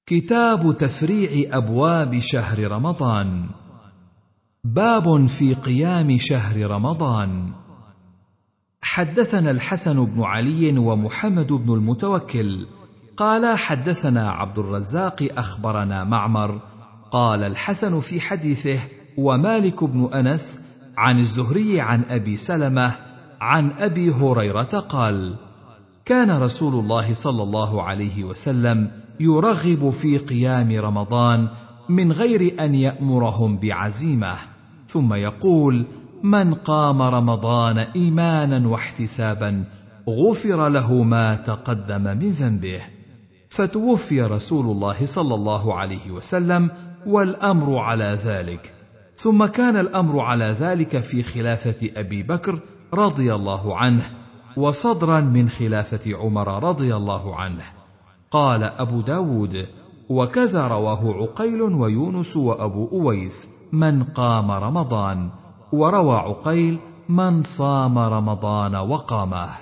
كتاب تفريع أبواب شهر رمضان. باب في قيام شهر رمضان. حدثنا الحسن بن علي ومحمد بن المتوكل قال حدثنا عبد الرزاق أخبرنا معمر قال الحسن في حديثه ومالك بن أنس عن الزهري عن أبي سلمة عن أبي هريرة قال: كان رسول الله صلى الله عليه وسلم يرغب في قيام رمضان من غير أن يأمرهم بعزيمة، ثم يقول: من قام رمضان إيمانا واحتسابا غفر له ما تقدم من ذنبه. فتوفي رسول الله صلى الله عليه وسلم والأمر على ذلك، ثم كان الأمر على ذلك في خلافة أبي بكر رضي الله عنه، وصدرا من خلافة عمر رضي الله عنه. قال أبو داود: وكذا رواه عقيل ويونس وأبو أويس من قام رمضان، وروى عقيل من صام رمضان وقامه.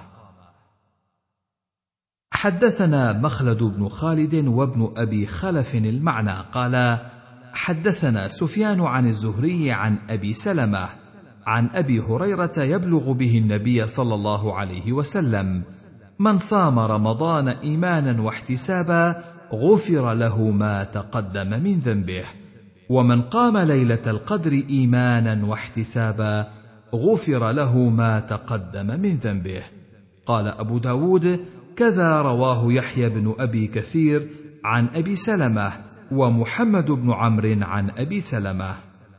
حدثنا مخلد بن خالد وابن أبي خلف المعنى قال حدثنا سفيان عن الزهري عن أبي سلمة عن أبي هريرة يبلغ به النبي صلى الله عليه وسلم: من صام رمضان إيمانا واحتسابا غفر له ما تقدم من ذنبه، ومن قام ليلة القدر إيمانا واحتسابا غفر له ما تقدم من ذنبه. قال أبو داود: كذا رواه يحيى بن أبي كثير عن أبي سلمة ومحمد بن عمرو عن أبي سلمة.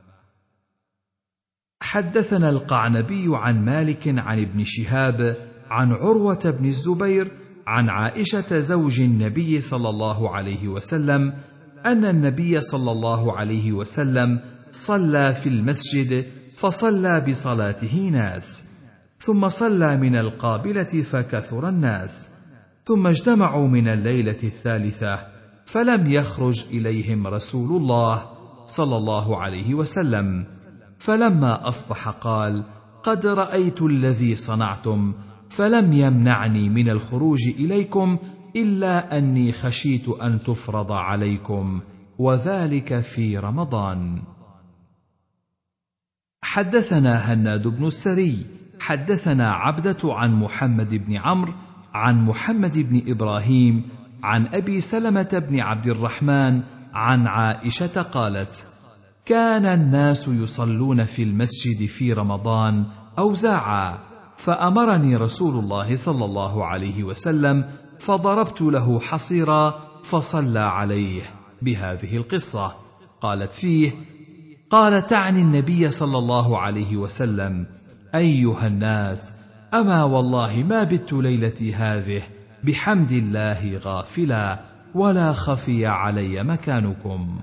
حدثنا القعنبي عن مالك عن ابن شهاب عن عروة بن الزبير عن عائشة زوج النبي صلى الله عليه وسلم أن النبي صلى الله عليه وسلم صلى في المسجد فصلى بصلاته ناس، ثم صلى من القابلة فكثر الناس، ثم اجتمعوا من الليلة الثالثة فلم يخرج إليهم رسول الله صلى الله عليه وسلم، فلما أصبح قال: قد رأيت الذي صنعتم، فلم يمنعني من الخروج إليكم إلا أني خشيت أن تفرض عليكم، وذلك في رمضان. حدثنا هناد بن السري حدثنا عبدة عن محمد بن عمرو عن محمد بن إبراهيم عن أبي سلمة بن عبد الرحمن عن عائشة قالت: كان الناس يصلون في المسجد في رمضان أوزاعا، فأمرني رسول الله صلى الله عليه وسلم فضربت له حصيرا فصلى عليه بهذه القصة. قالت فيه: قال تعني النبي صلى الله عليه وسلم: أيها الناس، أما والله ما بت ليلتي هذه بحمد الله غافلا، ولا خفي علي مكانكم.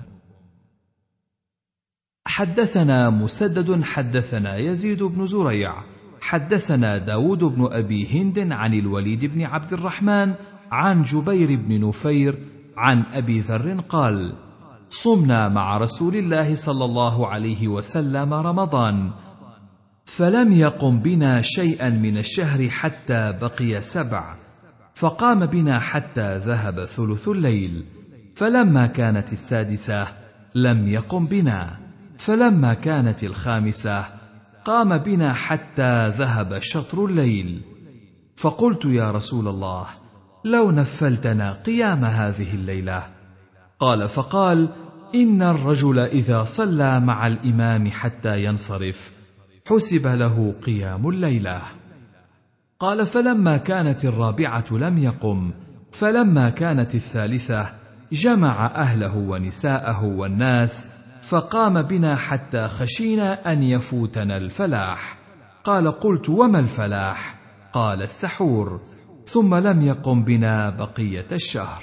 حدثنا مسدد حدثنا يزيد بن زريع حدثنا داود بن أبي هند عن الوليد بن عبد الرحمن عن جبير بن نفير عن أبي ذر قال: صمنا مع رسول الله صلى الله عليه وسلم رمضان، فلم يقم بنا شيئا من الشهر حتى بقي 7، فقام بنا حتى ذهب ثلث الليل، فلما كانت 6 لم يقم بنا، فلما كانت 5 قام بنا حتى ذهب شطر الليل، فقلت: يا رسول الله، لو نفلتنا قيام هذه الليلة. قال: فقال: إن الرجل إذا صلى مع الإمام حتى ينصرف حسب له قيام الليلة. قال: فلما كانت 4 لم يقم، فلما كانت 3 جمع أهله ونساءه والناس، فقام بنا حتى خشينا أن يفوتنا الفلاح. قال: قلت: وما الفلاح؟ قال: السحور. ثم لم يقم بنا بقية الشهر.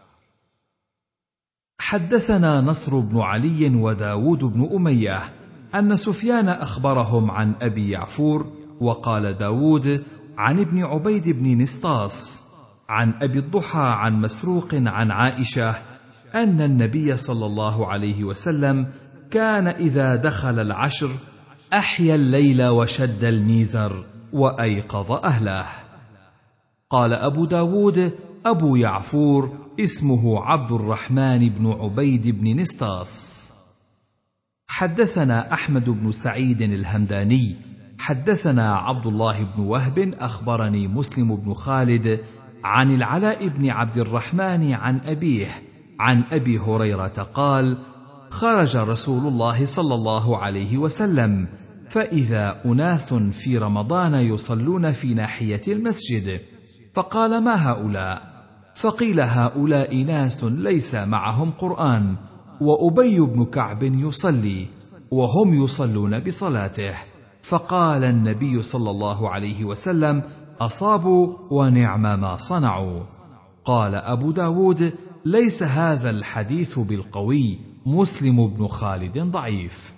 حدثنا نصر بن علي وداود بن أمية أن سفيان أخبرهم عن أبي يعفور، وقال داود عن ابن عبيد بن نسطاس عن أبي الضحى عن مسروق عن عائشة أن النبي صلى الله عليه وسلم كان إذا دخل 10 أحيا الليل وشد الميزر وأيقظ أهله. قال أبو داود: أبو يعفور اسمه عبد الرحمن بن عبيد بن نسطاس. حدثنا أحمد بن سعيد الهمداني حدثنا عبد الله بن وهب أخبرني مسلم بن خالد عن العلاء بن عبد الرحمن عن أبيه عن أبي هريرة قال: خرج رسول الله صلى الله عليه وسلم فإذا أناس في رمضان يصلون في ناحية المسجد، فقال: ما هؤلاء؟ فقيل: هؤلاء ناس ليس معهم قرآن، وأبي بن كعب يصلي وهم يصلون بصلاته. فقال النبي صلى الله عليه وسلم: أصابوا ونعم ما صنعوا. قال أبو داود: ليس هذا الحديث بالقوي، مسلم بن خالد ضعيف.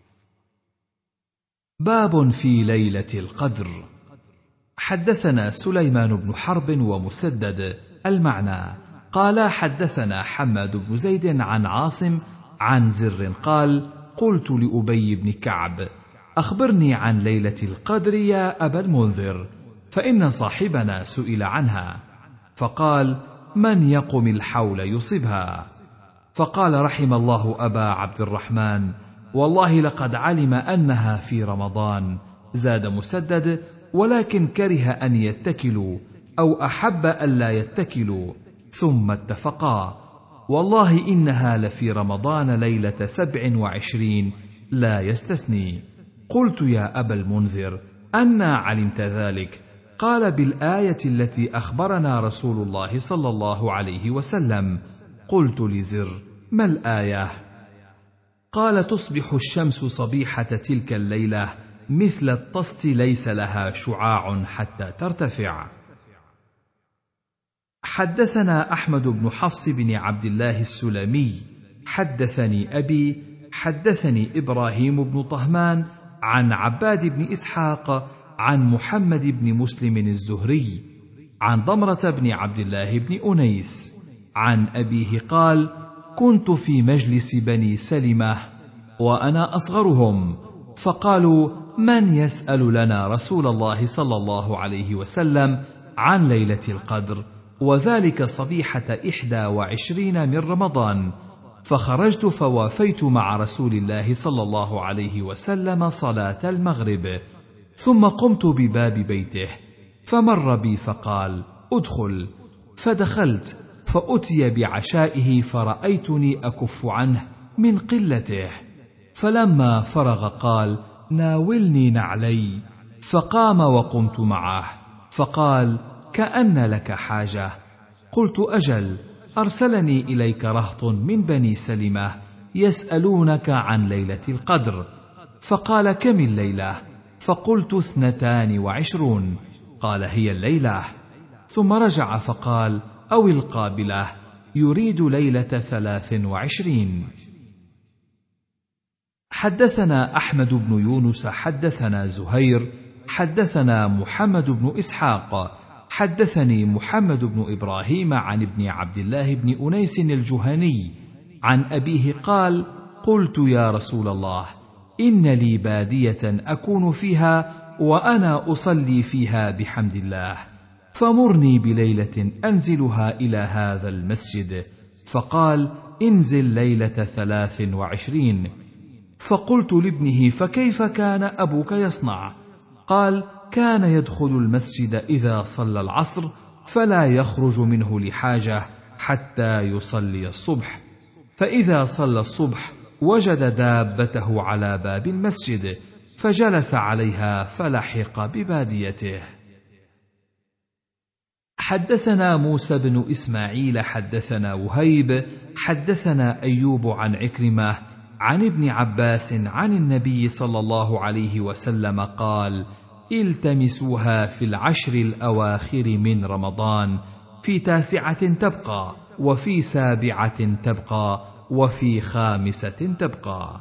باب في ليلة القدر. حدثنا سليمان بن حرب ومسدد المعنى قال: حدثنا حماد بن زيد عن عاصم عن زر قال: قلت لأبي بن كعب: أخبرني عن ليلة القدر يا أبا المنذر، فإن صاحبنا سئل عنها، فقال: من يقم الحول يصبها. فقال: رحم الله أبا عبد الرحمن، والله لقد علم أنها في رمضان. زاد مسدد: ولكن كره أن يتكلوا أو أحب ألا يتكلوا، ثم اتفقا: والله إنها لفي رمضان ليلة 27 لا يستثني. قلت: يا أبا المنذر، أنى علمت ذلك؟ قال: بالآية التي أخبرنا رسول الله صلى الله عليه وسلم. قلت لزر: ما الآية؟ قال: تصبح الشمس صبيحة تلك الليلة مثل الطست ليس لها شعاع حتى ترتفع. حدثنا أحمد بن حفص بن عبد الله السلمي حدثني أبي حدثني إبراهيم بن طهمان عن عباد بن إسحاق عن محمد بن مسلم الزهري عن ضمرة بن عبد الله بن أنيس عن أبيه قال: كنت في مجلس بني سلمة وأنا أصغرهم، فقالوا: من يسأل لنا رسول الله صلى الله عليه وسلم عن ليلة القدر، وذلك صبيحة 21 من رمضان. فخرجت فوافيت مع رسول الله صلى الله عليه وسلم صلاة المغرب، ثم قمت بباب بيته، فمر بي فقال: ادخل. فدخلت فأتي بعشائه، فرأيتني أكف عنه من قلته، فلما فرغ قال: ناولني نعلي. فقام وقمت معه، فقال: كأن لك حاجة. قلت: أجل، أرسلني إليك رهط من بني سلمة يسألونك عن ليلة القدر. فقال: كم الليلة؟ فقلت: 22. قال: هي الليلة. ثم رجع فقال: أو القابلة، يريد ليلة 23. حدثنا أحمد بن يونس حدثنا زهير حدثنا محمد بن إسحاق حدثني محمد بن إبراهيم عن ابن عبد الله بن أنيس الجهني عن أبيه قال: قلت: يا رسول الله، إن لي بادية أكون فيها وأنا أصلي فيها بحمد الله، فمرني بليلة أنزلها إلى هذا المسجد. فقال: انزل ليلة 23. فقلت لابنه: فكيف كان أبوك يصنع؟ قال: كان يدخل المسجد إذا صلى العصر فلا يخرج منه لحاجة حتى يصلي الصبح، فإذا صلى الصبح وجد دابته على باب المسجد فجلس عليها فلحق بباديته. حدثنا موسى بن إسماعيل حدثنا وهيب حدثنا أيوب عن عكرمة عن ابن عباس عن النبي صلى الله عليه وسلم قال: التمسوها في العشر الأواخر من رمضان، في 9 تبقى، وفي 7 تبقى، وفي 5 تبقى.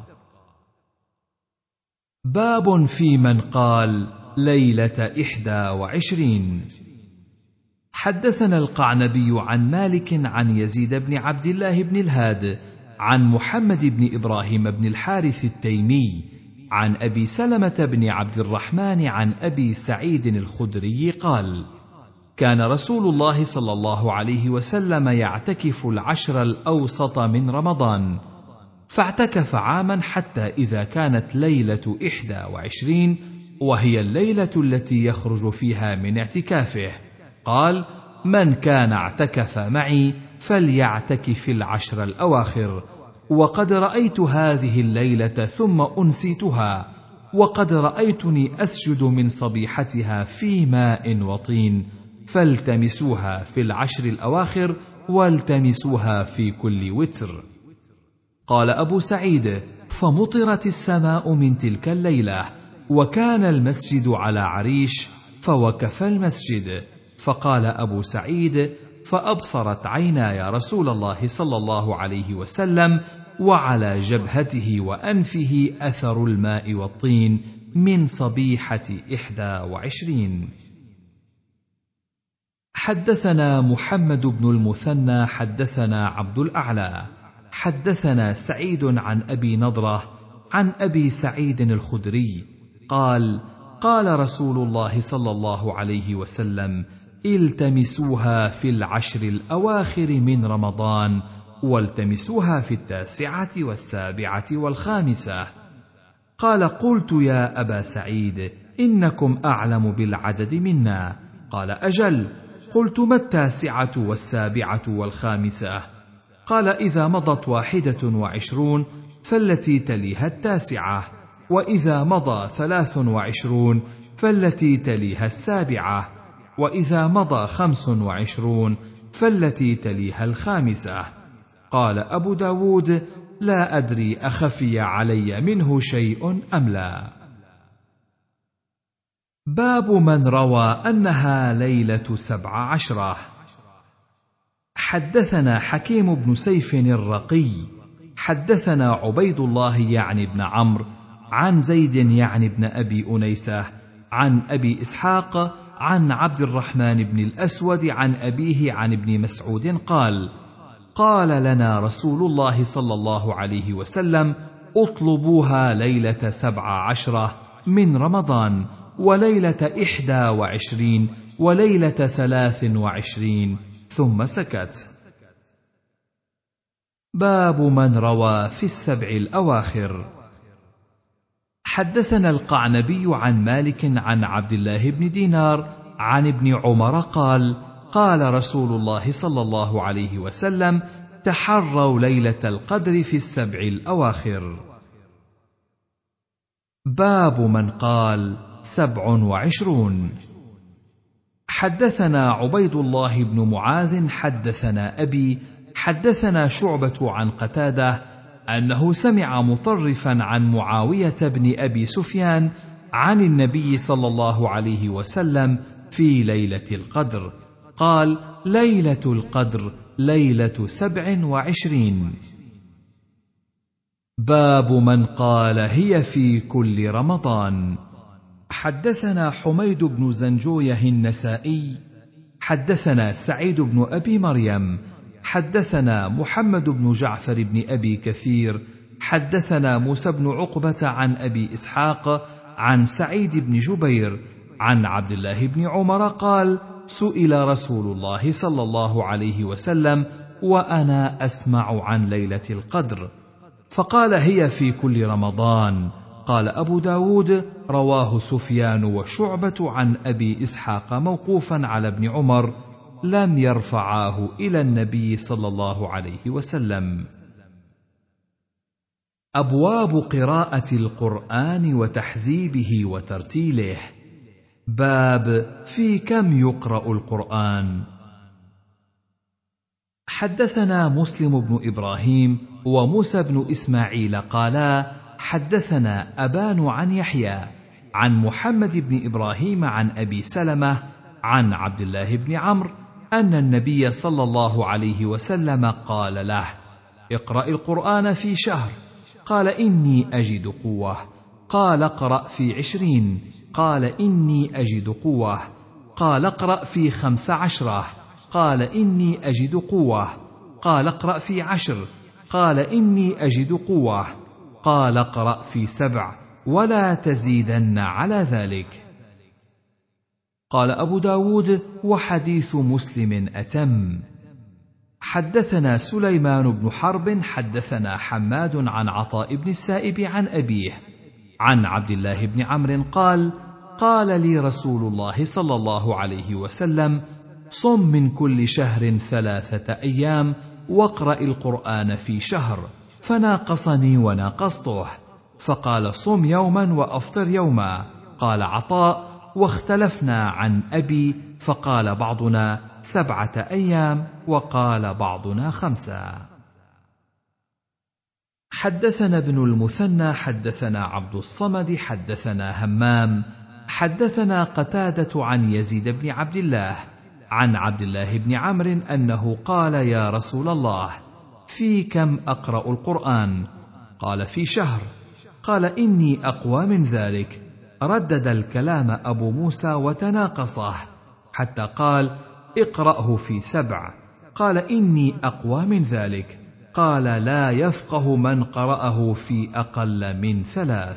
باب في من قال ليلة 21. حدثنا القعنبي عن مالك عن يزيد بن عبد الله بن الهاد عن محمد بن إبراهيم بن الحارث التيمي عن أبي سلمة بن عبد الرحمن عن أبي سعيد الخدري قال: كان رسول الله صلى الله عليه وسلم يعتكف العشر الأوسط من رمضان، فاعتكف عاما حتى إذا كانت ليلة 21 وهي الليلة التي يخرج فيها من اعتكافه قال: من كان اعتكف معي فليعتكف العشر الأواخر، وقد رأيت هذه الليلة ثم أنسيتها، وقد رأيتني أسجد من صبيحتها في ماء وطين، فالتمسوها في العشر الأواخر والتمسوها في كل وتر. قال أبو سعيد: فمطرت السماء من تلك الليلة، وكان المسجد على عريش، فوقف المسجد. فقال أبو سعيد: فأبصرت عيناي رسول الله صلى الله عليه وسلم، وعلى جبهته وأنفه أثر الماء والطين من صبيحة 21. حدثنا محمد بن المثنى حدثنا عبد الأعلى حدثنا سعيد عن أبي نضرة عن أبي سعيد الخدري قال: قال رسول الله صلى الله عليه وسلم: التمسوها في العشر الأواخر من رمضان، والتمسوها في 9 و7 و5. قال: قلت يا أبا سعيد إنكم أعلم بالعدد منا. قال: أجل. قلت: ما 9 و7 و5؟ قال: إذا مضت 21 فالتي تليها 9، وإذا مضى 23 فالتي تليها 7، وإذا مضى 25 فالتي تليها 5. قال أبو داود: لا أدري أخفي علي منه شيء أم لا. باب من روى أنها ليلة 17. حدثنا حكيم بن سيف الرقي حدثنا عبيد الله يعني بن عمرو عن زيد يعني بن أبي أنيسة عن أبي إسحاق عن عبد الرحمن بن الأسود عن أبيه عن ابن مسعود قال: قال لنا رسول الله صلى الله عليه وسلم: اطلبوها ليلة 17 من رمضان، وليلة 21 وليلة 23. ثم سكت. باب من روى في 7 الأواخر. حدثنا القعنبي عن مالك عن عبد الله بن دينار عن ابن عمر قال: قال رسول الله صلى الله عليه وسلم: تحروا ليلة القدر في 7 الأواخر. باب من قال 27. حدثنا عبيد الله بن معاذ حدثنا أبي حدثنا شعبة عن قتادة أنه سمع مطرفا عن معاوية بن أبي سفيان عن النبي صلى الله عليه وسلم في ليلة القدر قال: ليلة القدر ليلة 27. باب من قال هي في كل رمضان. حدثنا حميد بن زنجويه النسائي حدثنا سعيد بن أبي مريم حدثنا محمد بن جعفر بن أبي كثير حدثنا موسى بن عقبة عن أبي إسحاق عن سعيد بن جبير عن عبد الله بن عمر قال: سئل رسول الله صلى الله عليه وسلم وأنا أسمع عن ليلة القدر، فقال: هي في كل رمضان. قال أبو داود: رواه سفيان وشعبة عن أبي إسحاق موقوفا على ابن عمر، لم يرفعاه إلى النبي صلى الله عليه وسلم. أبواب قراءة القرآن وتحزيبه وترتيله. باب في كم يقرأ القرآن. حدثنا مسلم بن إبراهيم وموسى بن إسماعيل قالا: حدثنا أبان عن يحيى عن محمد بن إبراهيم عن أبي سلمة عن عبد الله بن عمرو أن النبي صلى الله عليه وسلم قال له: اقرأ القرآن في شهر. قال: إني أجد قوة. قال: اقرأ في 20. قال: إني أجد قوة. قال: اقرأ في 15. قال: إني أجد قوة. قال: اقرأ في 10. قال: إني أجد قوة. قال: اقرأ في 7 ولا تزيدن على ذلك. قال أبو داود: وحديث مسلم أتم. حدثنا سليمان بن حرب حدثنا حماد عن عطاء بن السائب عن أبيه عن عبد الله بن عمرو قال: قال لي رسول الله صلى الله عليه وسلم: صم من كل شهر 3 أيام واقرأ القرآن في شهر. فناقصني وناقصته، فقال: صم يوما وأفطر يوما. قال عطاء: واختلفنا عن أبي، فقال بعضنا 7 أيام وقال بعضنا 5. حدثنا ابن المثنى حدثنا عبد الصمد حدثنا همام حدثنا قتادة عن يزيد بن عبد الله عن عبد الله بن عمرو أنه قال: يا رسول الله، في كم أقرأ القرآن؟ قال: في شهر. قال: إني أقوى من ذلك. ردد الكلام أبو موسى وتناقصه حتى قال: اقرأه في 7. قال: إني أقوى من ذلك. قال: لا يفقه من قرأه في أقل من 3.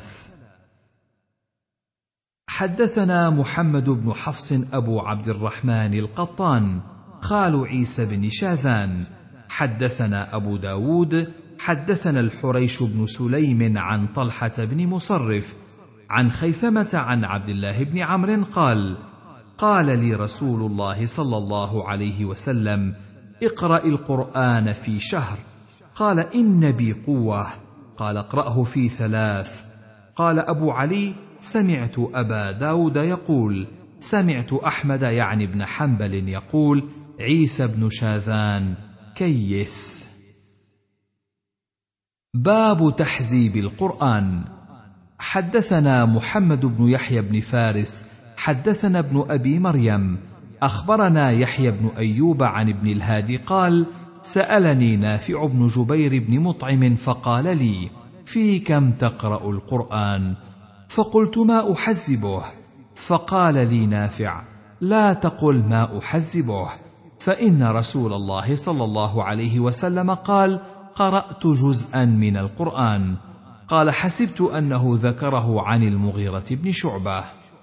حدثنا محمد بن حفص أبو عبد الرحمن القطان خال عيسى بن شاذان حدثنا أبو داود حدثنا الحريش بن سليم عن طلحة بن مصرف عن خيثمة عن عبد الله بن عمرو قال: قال لي رسول الله صلى الله عليه وسلم: اقرأ القرآن في شهر. قال: إن بي قوة. قال: اقرأه في 3. قال أبو علي: سمعت أبا داود يقول: سمعت أحمد يعني بن حنبل يقول: عيسى بن شاذان كيس. باب تحزيب القرآن. حدثنا محمد بن يحيى بن فارس حدثنا ابن أبي مريم أخبرنا يحيى بن أيوب عن ابن الهادي قال: سألني نافع بن جبير بن مطعم فقال لي: في كم تقرأ القرآن؟ فقلت: ما أحزبه. فقال لي نافع: لا تقل ما أحزبه، فإن رسول الله صلى الله عليه وسلم قال: قرأت جزءا من القرآن. قال: حسبت أنه ذكره عن المغيرة بن شعبة.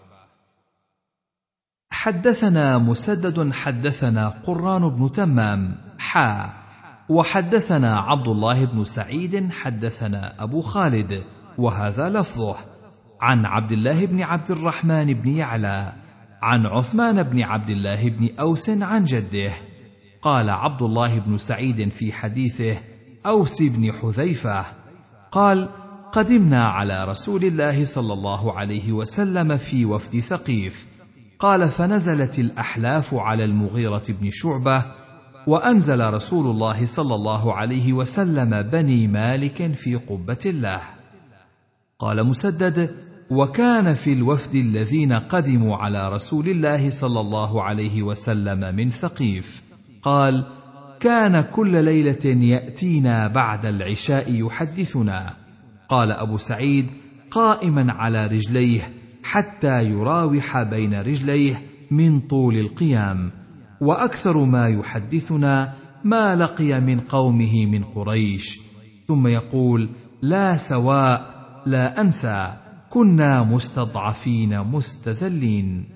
حدثنا مسدد حدثنا قران بن تمام وحدثنا عبد الله بن سعيد حدثنا أبو خالد وهذا لفظه عن عبد الله بن عبد الرحمن بن يعلى عن عثمان بن عبد الله بن أوس عن جده. قال عبد الله بن سعيد في حديثه: أوس بن حذيفة قال: قدمنا على رسول الله صلى الله عليه وسلم في وفد ثقيف. قال: فنزلت الأحلاف على المغيرة بن شعبة، وأنزل رسول الله صلى الله عليه وسلم بني مالك في قبة الله. قال مسدد: وكان في الوفد الذين قدموا على رسول الله صلى الله عليه وسلم من ثقيف. قال: كان كل ليلة يأتينا بعد العشاء يحدثنا. قال أبو سعيد: قائما على رجليه حتى يراوح بين رجليه من طول القيام، وأكثر ما يحدثنا ما لقي من قومه من قريش، ثم يقول: لا سواء لا أنسى، كنا مستضعفين مستذلين.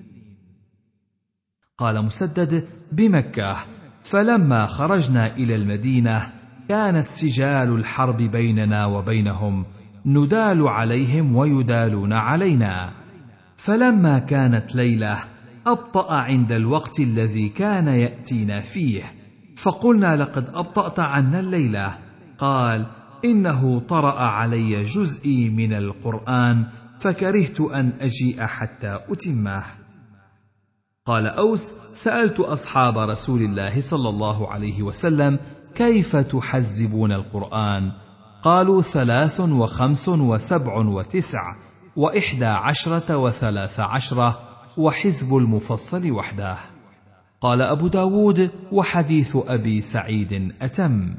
قال مسدد: بمكة، فلما خرجنا إلى المدينة كانت سجال الحرب بيننا وبينهم، ندال عليهم ويدالون علينا. فلما كانت ليلة أبطأ عند الوقت الذي كان يأتينا فيه، فقلنا: لقد أبطأت عنا الليلة. قال: إنه طرأ علي جزئي من القرآن فكرهت أن أجيء حتى أتمه. قال أوس: سألت أصحاب رسول الله صلى الله عليه وسلم: كيف تحزبون القرآن؟ قالوا: 3 و5 و7 و9 و11 و13 وحزب المفصل وحده. قال أبو داود: وحديث أبي سعيد أتم.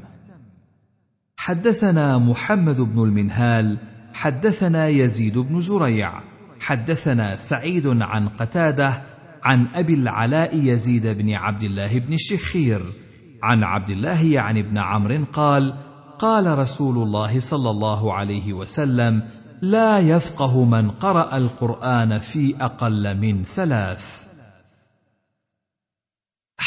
حدثنا محمد بن المنهال حدثنا يزيد بن زريع حدثنا سعيد عن قتادة عن أبي العلاء يزيد بن عبد الله بن الشخير عن عبد الله يعني بن عمرو قال: قال رسول الله صلى الله عليه وسلم: لا يفقه من قرأ القرآن في أقل من 3.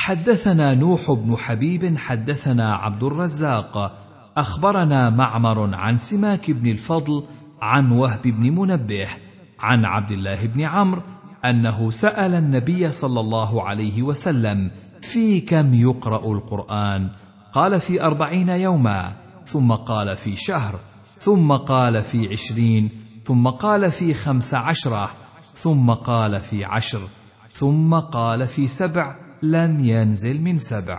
حدثنا نوح بن حبيب حدثنا عبد الرزاق أخبرنا معمر عن سماك بن الفضل عن وهب بن منبه عن عبد الله بن عمرو أنه سأل النبي صلى الله عليه وسلم: في كم يقرأ القرآن؟ قال: في 40 يوما، ثم قال: في شهر، ثم قال: في 20، ثم قال: في 15، ثم قال: في 10، ثم قال: في 7، لم ينزل من 7.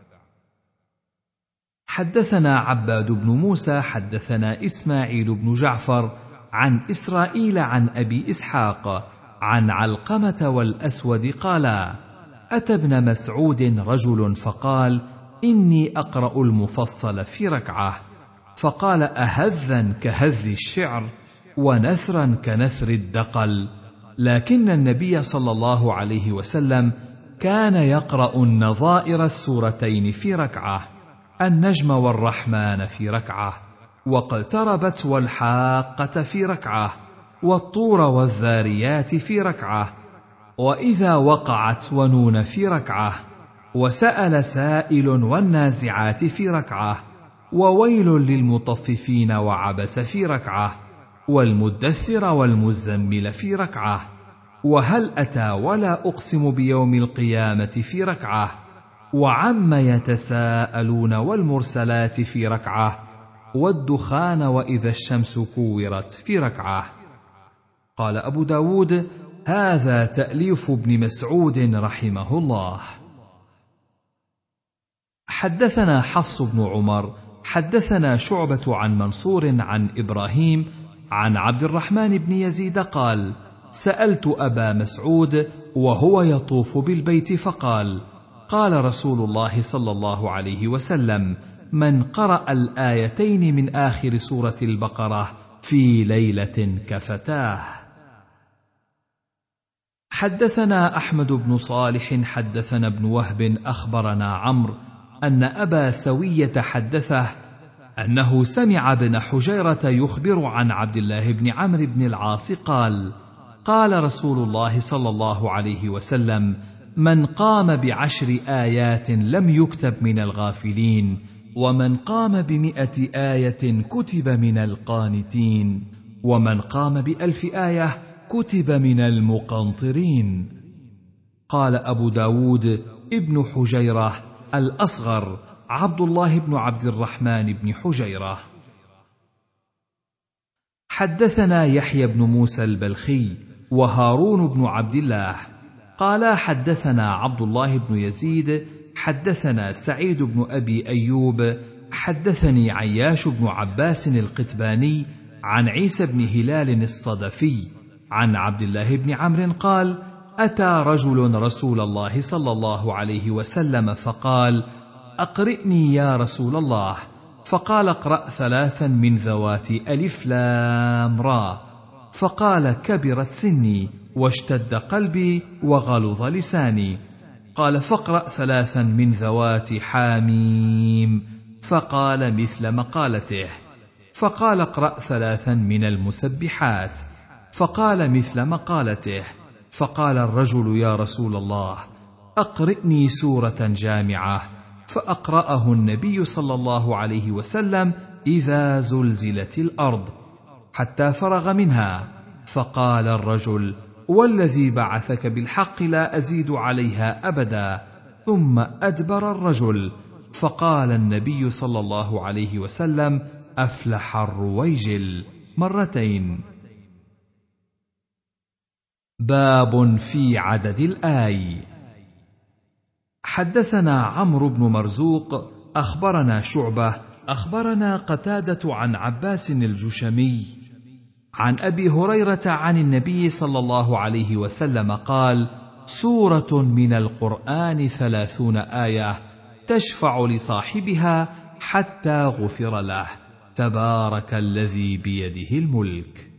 حدثنا عباد بن موسى حدثنا إسماعيل بن جعفر عن إسرائيل عن أبي إسحاق عن علقمة والأسود قالا: أتى ابن مسعود رجل فقال: إني أقرأ المفصل في ركعة. فقال: أهذا كهذ الشعر ونثرا كنثر الدقل؟ لكن النبي صلى الله عليه وسلم كان يقرأ النظائر السورتين في ركعة، النجم والرحمن في ركعة، واقتربت والحاقة في ركعة، والطور والذاريات في ركعة، وإذا وقعت ونون في ركعة، وسأل سائل والنازعات في ركعة، وويل للمطففين وعبس في ركعة، والمدثر والمزمل في ركعة، وهل أتى ولا أقسم بيوم القيامة في ركعة، وعم يتساءلون والمرسلات في ركعة، والدخان وإذا الشمس كورت في ركعة. قال أبو داود: هذا تأليف ابن مسعود رحمه الله. حدثنا حفص بن عمر حدثنا شعبة عن منصور عن إبراهيم عن عبد الرحمن بن يزيد قال: سألت أبا مسعود وهو يطوف بالبيت فقال: قال رسول الله صلى الله عليه وسلم: من قرأ الآيتين من آخر سورة البقرة في ليلة كفتاه. حدثنا أحمد بن صالح حدثنا ابن وهب أخبرنا عمرو أن أبا سوية حدثه أنه سمع ابن حجيرة يخبر عن عبد الله بن عمرو بن العاص قال: قال رسول الله صلى الله عليه وسلم: من قام ب10 آيات لم يكتب من الغافلين، ومن قام ب100 آية كتب من القانتين، ومن قام ب1000 آية كتب من المقنطرين. قال أبو داود: ابن حجيرة الأصغر عبد الله بن عبد الرحمن بن حجيرة. حدثنا يحيى بن موسى البلخي وهارون بن عبد الله قالا: حدثنا عبد الله بن يزيد حدثنا سعيد بن أبي أيوب حدثني عياش بن عباس القتباني عن عيسى بن هلال الصدفي عن عبد الله بن عمرو قال: أتى رجل رسول الله صلى الله عليه وسلم فقال: أقرئني يا رسول الله. فقال: اقرأ 3 من ذوات ألف لام را. فقال: كبرت سني واشتد قلبي وغلظ لساني. قال: فاقرأ 3 من ذوات حاميم. فقال مثل مقالته. فقال: اقرأ 3 من المسبحات. فقال مثل مقالته. فقال الرجل: يا رسول الله، أقرئني سورة جامعة. فأقرأه النبي صلى الله عليه وسلم: إذا زلزلت الأرض، حتى فرغ منها. فقال الرجل: والذي بعثك بالحق لا أزيد عليها أبدا. ثم أدبر الرجل. فقال النبي صلى الله عليه وسلم: أفلح الرويجل 2 مرات. باب في عدد الآي. حدثنا عمرو بن مرزوق أخبرنا شعبة أخبرنا قتادة عن عباس الجشمي عن أبي هريرة عن النبي صلى الله عليه وسلم قال: سورة من القرآن 30 آية تشفع لصاحبها حتى غفر له، تبارك الذي بيده الملك.